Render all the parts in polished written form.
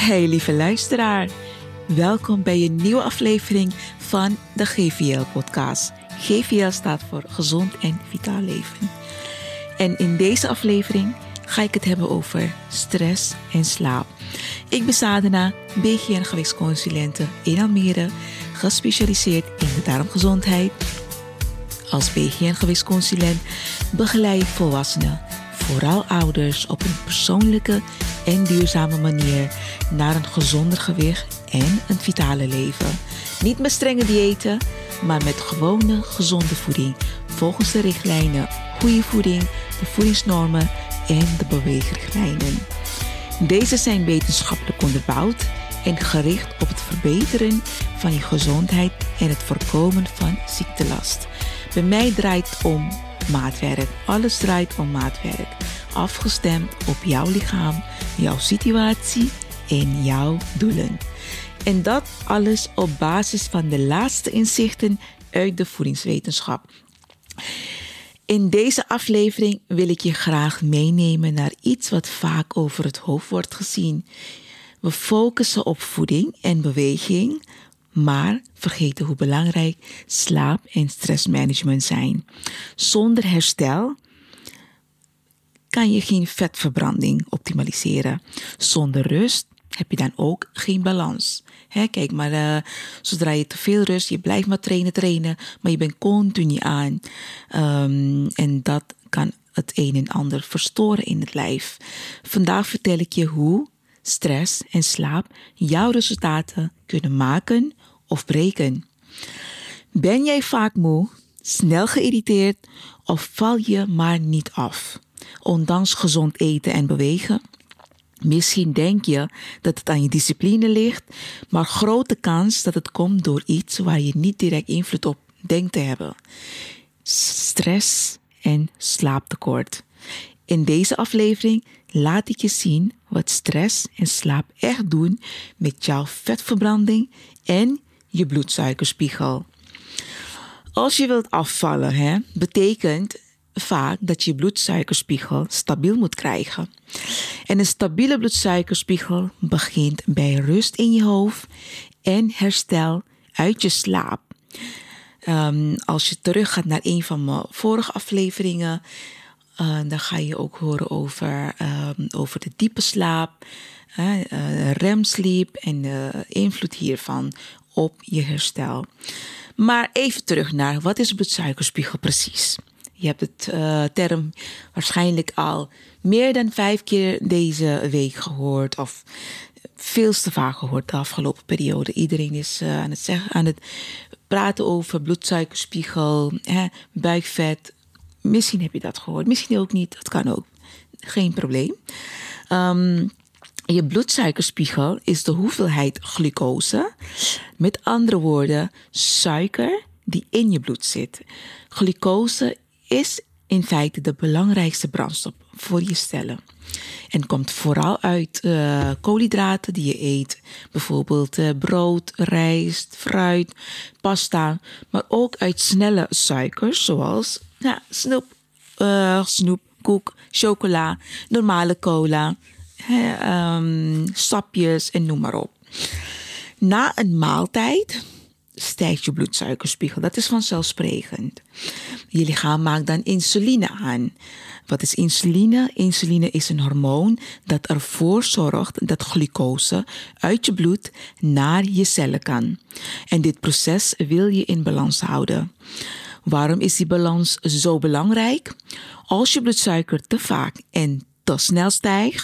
Hey lieve luisteraar, welkom bij een nieuwe aflevering van de GVL-podcast. GVL staat voor Gezond en Vitaal Leven. En in deze aflevering ga ik het hebben over stress en slaap. Ik ben Sadena, BGN gewichtsconsulente in Almere, gespecialiseerd in de darmgezondheid. Als BGN gewichtsconsulent begeleid ik volwassenen, vooral ouders, op een persoonlijke en duurzame manier naar een gezonder gewicht en een vitale leven. Niet met strenge diëten, maar met gewone gezonde voeding. Volgens de richtlijnen, goede voeding, de voedingsnormen en de beweegrichtlijnen. Deze zijn wetenschappelijk onderbouwd en gericht op het verbeteren van je gezondheid en het voorkomen van ziektelast. Bij mij draait het om maatwerk. Alles draait om maatwerk. Afgestemd op jouw lichaam, jouw situatie en jouw doelen. En dat alles op basis van de laatste inzichten uit de voedingswetenschap. In deze aflevering wil ik je graag meenemen naar iets wat vaak over het hoofd wordt gezien. We focussen op voeding en beweging, maar vergeten hoe belangrijk slaap- en stressmanagement zijn. Zonder herstel kan je geen vetverbranding optimaliseren. Zonder rust heb je dan ook geen balans. Kijk maar, zodra je te veel rust, je blijft maar trainen, maar je bent continu aan. En dat kan het een en ander verstoren in het lijf. Vandaag vertel ik je hoe stress en slaap jouw resultaten kunnen maken of breken. Ben jij vaak moe, snel geïrriteerd of val je maar niet af? Ondanks gezond eten en bewegen. Misschien denk je dat het aan je discipline ligt, maar grote kans dat het komt door iets waar je niet direct invloed op denkt te hebben. Stress en slaaptekort. In deze aflevering laat ik je zien wat stress en slaap echt doen met jouw vetverbranding en je bloedsuikerspiegel. Als je wilt afvallen, betekent vaak dat je bloedsuikerspiegel stabiel moet krijgen. En een stabiele bloedsuikerspiegel begint bij rust in je hoofd en herstel uit je slaap. Als je terug gaat naar een van mijn vorige afleveringen, dan ga je ook horen over de diepe slaap, remsleep en de invloed hiervan op je herstel. Maar even terug naar, wat is bloedsuikerspiegel precies? Je hebt het term waarschijnlijk al meer dan 5 keer deze week gehoord, of veel te vaak gehoord de afgelopen periode. Iedereen is aan het praten over bloedsuikerspiegel, buikvet. Misschien heb je dat gehoord, misschien ook niet, dat kan ook. Geen probleem. Je bloedsuikerspiegel is de hoeveelheid glucose, met andere woorden suiker die in je bloed zit. Glucose is in feite de belangrijkste brandstof voor je cellen. En komt vooral uit koolhydraten die je eet. Bijvoorbeeld brood, rijst, fruit, pasta. Maar ook uit snelle suikers zoals snoep, koek, chocola, normale cola, sapjes en noem maar op. Na een maaltijd stijgt je bloedsuikerspiegel. Dat is vanzelfsprekend. Je lichaam maakt dan insuline aan. Wat is insuline? Insuline is een hormoon dat ervoor zorgt dat glucose uit je bloed naar je cellen kan. En dit proces wil je in balans houden. Waarom is die balans zo belangrijk? Als je bloedsuiker te vaak en te snel stijgt,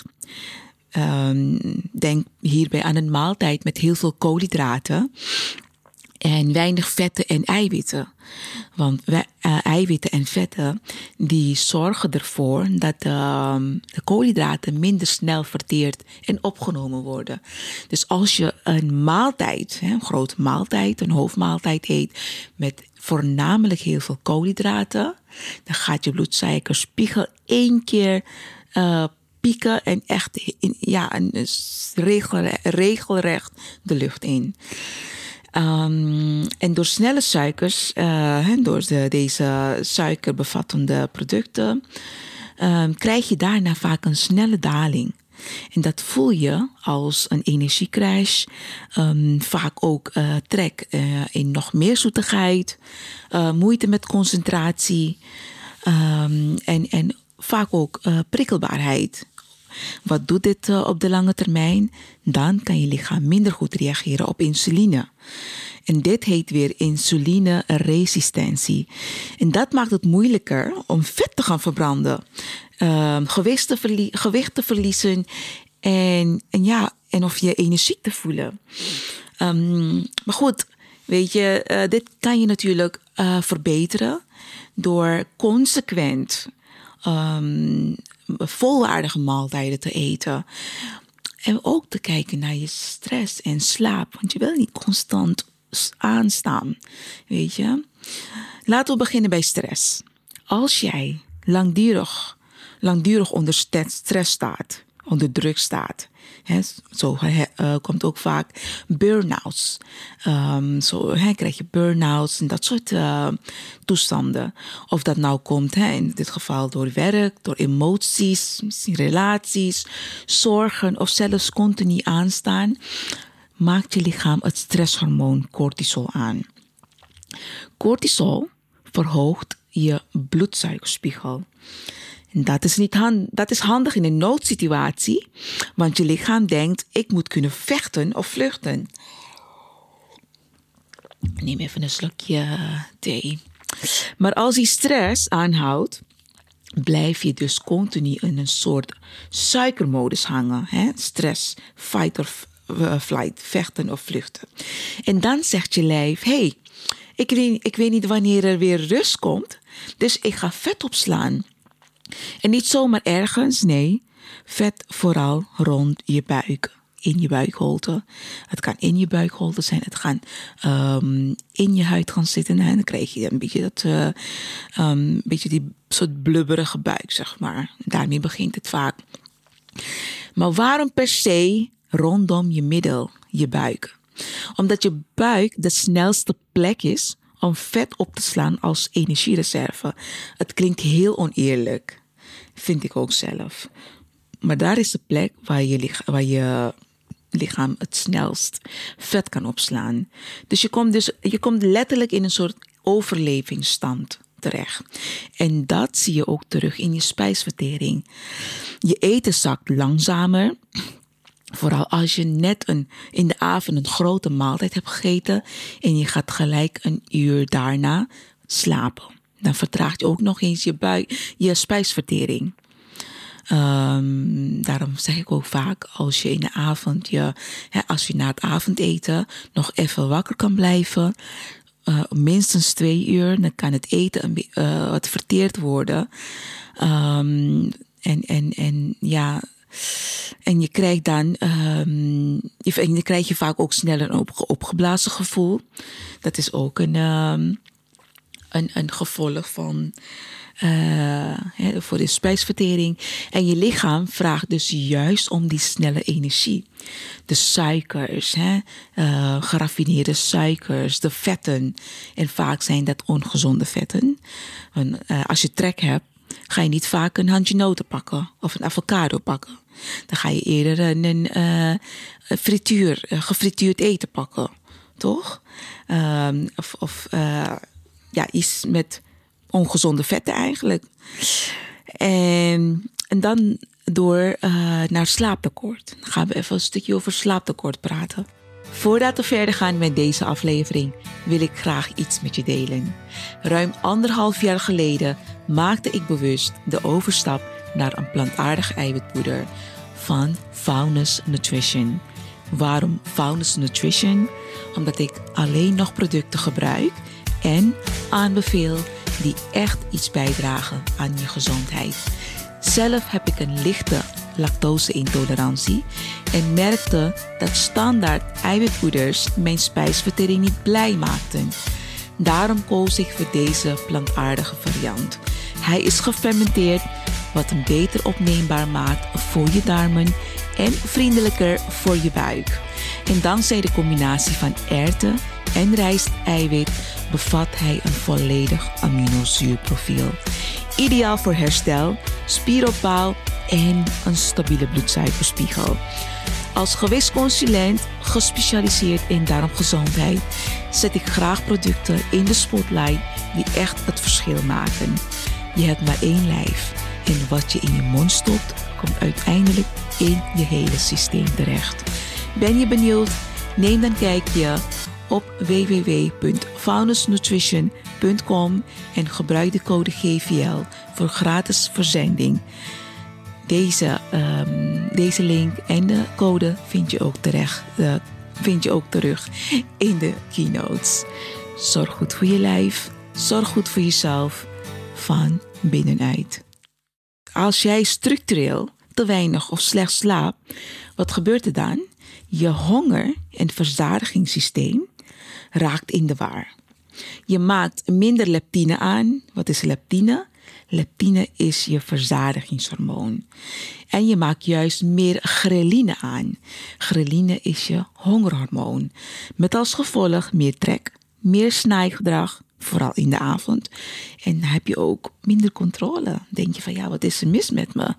denk hierbij aan een maaltijd met heel veel koolhydraten en weinig vetten en eiwitten. Want eiwitten en vetten die zorgen ervoor dat de koolhydraten minder snel verteerd en opgenomen worden. Dus als je een maaltijd, een grote maaltijd, een hoofdmaaltijd eet met voornamelijk heel veel koolhydraten, dan gaat je bloedsuikerspiegel 1 keer pieken en echt regelrecht de lucht in. En door snelle suikers, door deze suikerbevattende producten, krijg je daarna vaak een snelle daling. En dat voel je als een energiecrash. Vaak ook trek in nog meer zoetigheid. Moeite met concentratie. En vaak ook prikkelbaarheid. Wat doet dit op de lange termijn? Dan kan je lichaam minder goed reageren op insuline. En dit heet weer insulineresistentie. En dat maakt het moeilijker om vet te gaan verbranden. Gewicht te verliezen. En of je energiek te voelen. Maar goed, weet je, dit kan je natuurlijk verbeteren door consequent volwaardige maaltijden te eten. En ook te kijken naar je stress en slaap. Want je wil niet constant aanstaan. Weet je. Laten we beginnen bij stress. Als jij langdurig onder stress staat. Onder druk staat. Zo komt ook vaak burn-outs. Krijg je burn-outs en dat soort toestanden. Of dat nou komt in dit geval door werk, door emoties, misschien relaties, zorgen of zelfs continu aanstaan, maakt je lichaam het stresshormoon cortisol aan. Cortisol verhoogt je bloedsuikerspiegel. Dat is handig in een noodsituatie, want je lichaam denkt, ik moet kunnen vechten of vluchten. Neem even een slokje thee. Maar als die stress aanhoudt, blijf je dus continu in een soort suikermodus hangen. Stress, fight or flight, vechten of vluchten. En dan zegt je lijf, ik weet niet wanneer er weer rust komt, dus ik ga vet opslaan. En niet zomaar ergens, nee. Vet vooral rond je buik. In je buikholte. Het kan in je buikholte zijn. Het kan in je huid gaan zitten. En dan krijg je een beetje die soort blubberige buik, zeg maar. Daarmee begint het vaak. Maar waarom per se rondom je middel, je buik? Omdat je buik de snelste plek is om vet op te slaan als energiereserve. Het klinkt heel oneerlijk. Vind ik ook zelf. Maar daar is de plek waar je lichaam het snelst vet kan opslaan. Dus je komt letterlijk in een soort overlevingsstand terecht. En dat zie je ook terug in je spijsvertering. Je eten zakt langzamer. Vooral als je net in de avond een grote maaltijd hebt gegeten en je gaat gelijk een uur daarna slapen. Dan vertraagt je ook nog eens je spijsvertering. Daarom zeg ik ook vaak, als je in de avond, als je na het avondeten nog even wakker kan blijven, minstens 2 uur, dan kan het eten wat verteerd worden. En je krijgt dan, je krijg je vaak ook sneller een opgeblazen gevoel. Dat is ook een gevolg van voor de spijsvertering. En je lichaam vraagt dus juist om die snelle energie. De suikers, geraffineerde suikers, de vetten. En vaak zijn dat ongezonde vetten. Als je trek hebt, ga je niet vaak een handje noten pakken of een avocado pakken. Dan ga je eerder een gefrituurd eten pakken, toch? Iets met ongezonde vetten eigenlijk. En dan door naar slaaptekort. Dan gaan we even een stukje over slaaptekort praten. Voordat we verder gaan met deze aflevering, wil ik graag iets met je delen. Ruim 1,5 jaar geleden maakte ik bewust de overstap naar een plantaardig eiwitpoeder van Founders Nutrition. Waarom Founders Nutrition? Omdat ik alleen nog producten gebruik en aanbeveel die echt iets bijdragen aan je gezondheid. Zelf heb ik een lichte lactose-intolerantie en merkte dat standaard eiwitpoeders mijn spijsvertering niet blij maakten. Daarom koos ik voor deze plantaardige variant. Hij is gefermenteerd, wat hem beter opneembaar maakt voor je darmen en vriendelijker voor je buik. En dankzij de combinatie van erwten en rijsteiwit bevat hij een volledig aminozuurprofiel. Ideaal voor herstel, spieropbouw en een stabiele bloedsuikerspiegel. Als gewichtsconsulent, gespecialiseerd in darmgezondheid, zet ik graag producten in de spotlight die echt het verschil maken. Je hebt maar één lijf en wat je in je mond stopt, komt uiteindelijk in je hele systeem terecht. Ben je benieuwd? Neem dan een kijkje op www.foundersnutrition.com en gebruik de code GVL voor gratis verzending. Deze link en de code vind je ook terug in de keynotes. Zorg goed voor je lijf, zorg goed voor jezelf van binnenuit. Als jij structureel te weinig of slecht slaapt, wat gebeurt er dan? Je honger- en verzadigingssysteem raakt in de war. Je maakt minder leptine aan. Wat is leptine? Leptine is je verzadigingshormoon. En je maakt juist meer ghreline aan. Ghreline is je hongerhormoon. Met als gevolg meer trek, meer snijgedrag, vooral in de avond. En dan heb je ook minder controle. Denk je van ja, wat is er mis met me?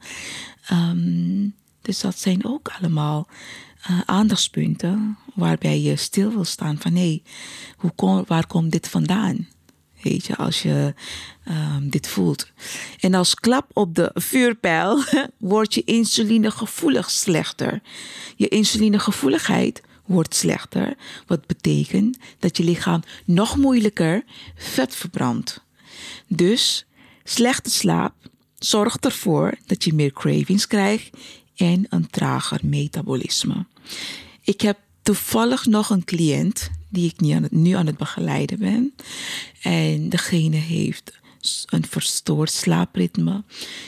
Dus dat zijn ook allemaal aandachtspunten waarbij je stil wil staan van hé, waar komt dit vandaan? Weet je, als je dit voelt. En als klap op de vuurpijl wordt je insulinegevoelig slechter. Je insulinegevoeligheid wordt slechter. Wat betekent dat je lichaam nog moeilijker vet verbrandt. Dus slechte slaap zorgt ervoor dat je meer cravings krijgt en een trager metabolisme. Ik heb toevallig nog een cliënt die ik nu aan het begeleiden ben. En degene heeft een verstoord slaapritme.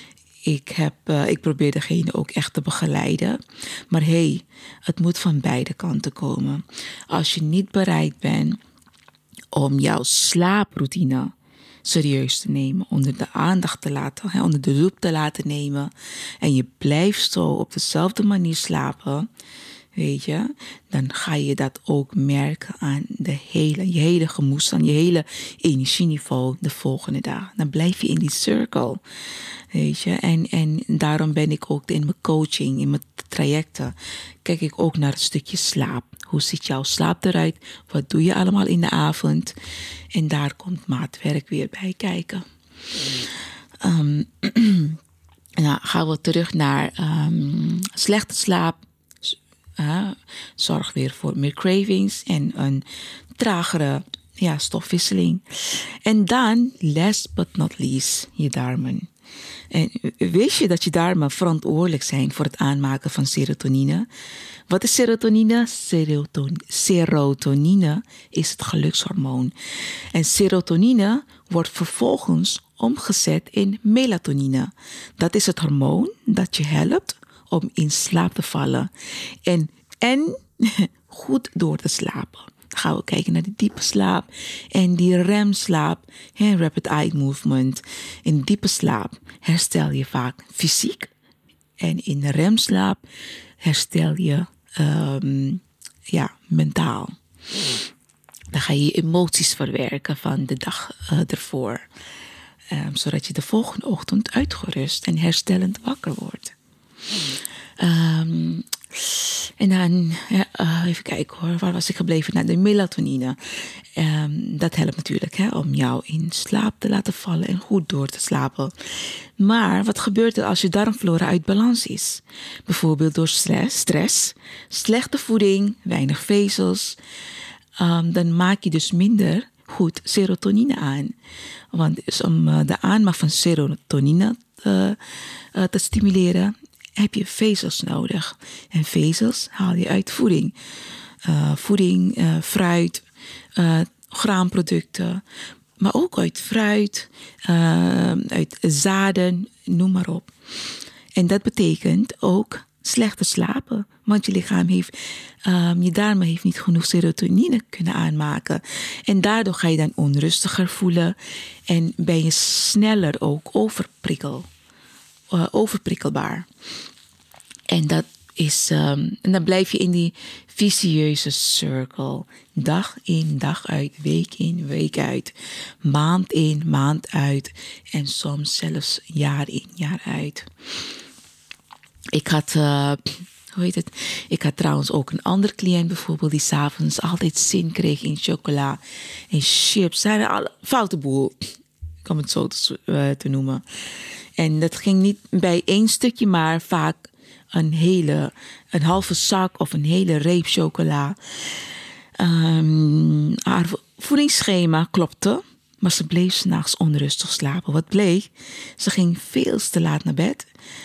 Ik probeer degene ook echt te begeleiden. Maar het moet van beide kanten komen. Als je niet bereid bent om jouw slaaproutine serieus te nemen, onder de aandacht te laten, onder de loep te laten nemen, en je blijft zo op dezelfde manier slapen, weet je, dan ga je dat ook merken aan je hele gemoed, aan je hele energieniveau de volgende dag. Dan blijf je in die cirkel, weet je. En daarom ben ik ook in mijn coaching, in mijn trajecten, kijk ik ook naar het stukje slaap. Hoe ziet jouw slaap eruit? Wat doe je allemaal in de avond? En daar komt maatwerk weer bij kijken. Nou, gaan we terug naar slechte slaap. Zorg weer voor meer cravings en een tragere stofwisseling. En dan, last but not least, je darmen. En wist je dat je darmen verantwoordelijk zijn voor het aanmaken van serotonine? Wat is serotonine? Serotonine is het gelukshormoon. En serotonine wordt vervolgens omgezet in melatonine. Dat is het hormoon dat je helpt om in slaap te vallen. En goed door te slapen. Dan gaan we kijken naar de diepe slaap en die remslaap, rapid eye movement. In diepe slaap herstel je vaak fysiek. En in de remslaap herstel je mentaal. Dan ga je je emoties verwerken van de dag ervoor. Zodat je de volgende ochtend uitgerust en herstellend wakker wordt. En dan, even kijken hoor, waar was ik gebleven? Nou, de melatonine. Dat helpt natuurlijk om jou in slaap te laten vallen en goed door te slapen. Maar wat gebeurt er als je darmflora uit balans is? Bijvoorbeeld door stress, slechte voeding, weinig vezels. Dan maak je dus minder goed serotonine aan. Want dus om de aanmaak van serotonine te stimuleren, heb je vezels nodig. En vezels haal je uit voeding. Fruit, graanproducten, maar ook uit fruit, uit zaden, noem maar op. En dat betekent ook slechter slapen. Want je lichaam je darmen heeft niet genoeg serotonine kunnen aanmaken. En daardoor ga je dan onrustiger voelen. En ben je sneller ook overprikkelbaar. En dat En dan blijf je in die vicieuze cirkel. Dag in, dag uit, week in, week uit. Maand in, maand uit. En soms zelfs jaar in, jaar uit. Ik had trouwens ook een andere cliënt bijvoorbeeld die 's avonds altijd zin kreeg in chocola en chips. Ze hadden alle foute boel, om het zo te noemen. En dat ging niet bij één stukje, maar vaak een halve zak of een hele reep chocola. Haar voedingsschema klopte, maar ze bleef 's nachts onrustig slapen. Wat bleek? Ze ging veel te laat naar bed.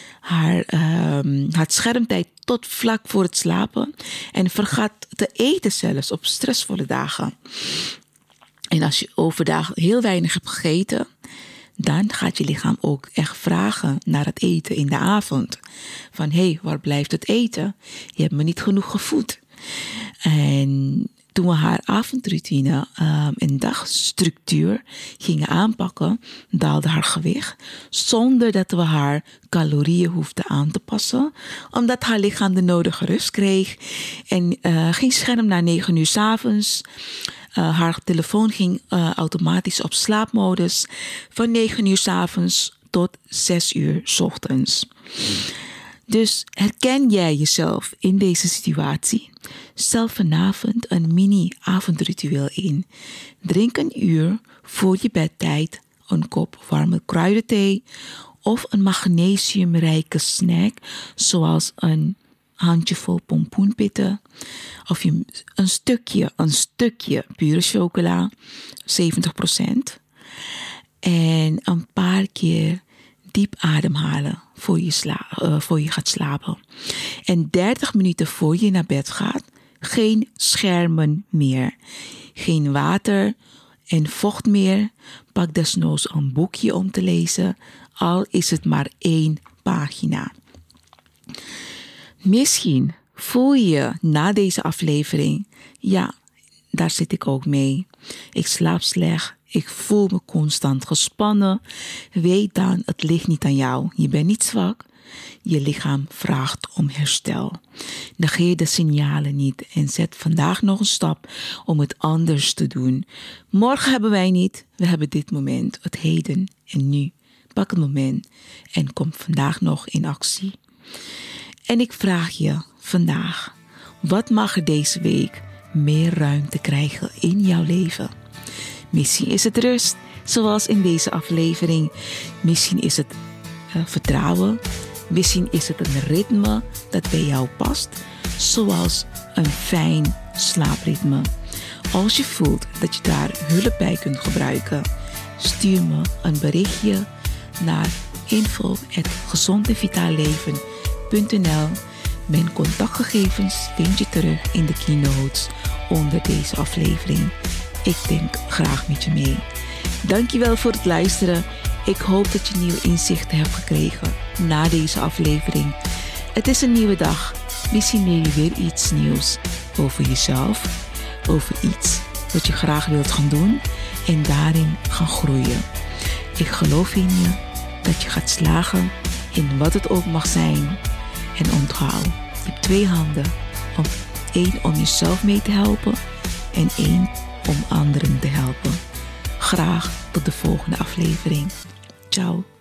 Had schermtijd tot vlak voor het slapen en vergat te eten zelfs op stressvolle dagen. En als je overdag heel weinig hebt gegeten, dan gaat je lichaam ook echt vragen naar het eten in de avond. Van hé, waar blijft het eten? Je hebt me niet genoeg gevoed. En toen we haar avondroutine en dagstructuur gingen aanpakken, daalde haar gewicht zonder dat we haar calorieën hoefden aan te passen, omdat haar lichaam de nodige rust kreeg en geen scherm na 9 uur 's avonds. Haar telefoon ging automatisch op slaapmodus van 9 uur 's avonds tot 6 uur 's ochtends. Dus herken jij jezelf in deze situatie? Stel vanavond een mini-avondritueel in. Drink een uur voor je bedtijd een kop warme kruidenthee of een magnesiumrijke snack zoals een handjevol pompoenpitten of een stukje pure chocola, 70%. En een paar keer diep ademhalen voor je gaat slapen. En 30 minuten voor je naar bed gaat, geen schermen meer. Geen water en vocht meer. Pak desnoods een boekje om te lezen, al is het maar 1 pagina. Misschien voel je na deze aflevering, ja, daar zit ik ook mee. Ik slaap slecht. Ik voel me constant gespannen. Weet dan, het ligt niet aan jou. Je bent niet zwak. Je lichaam vraagt om herstel. Negeer de signalen niet en zet vandaag nog een stap om het anders te doen. Morgen hebben wij niet. We hebben dit moment, het heden en nu. Pak het moment en kom vandaag nog in actie. En ik vraag je vandaag, wat mag er deze week meer ruimte krijgen in jouw leven? Misschien is het rust, zoals in deze aflevering. Misschien is het vertrouwen. Misschien is het een ritme dat bij jou past, zoals een fijn slaapritme. Als je voelt dat je daar hulp bij kunt gebruiken, stuur me een berichtje naar info@gezondendvitaalleven.nl. Mijn contactgegevens vind je terug in de keynotes onder deze aflevering. Ik denk graag met je mee. Dankjewel voor het luisteren. Ik hoop dat je nieuwe inzichten hebt gekregen na deze aflevering. Het is een nieuwe dag. Misschien leer je weer iets nieuws over jezelf, over iets wat je graag wilt gaan doen en daarin gaan groeien. Ik geloof in je dat je gaat slagen in wat het ook mag zijn. En onthoud, je hebt 2 handen. 1 om jezelf mee te helpen en 1 om anderen te helpen. Graag tot de volgende aflevering. Ciao.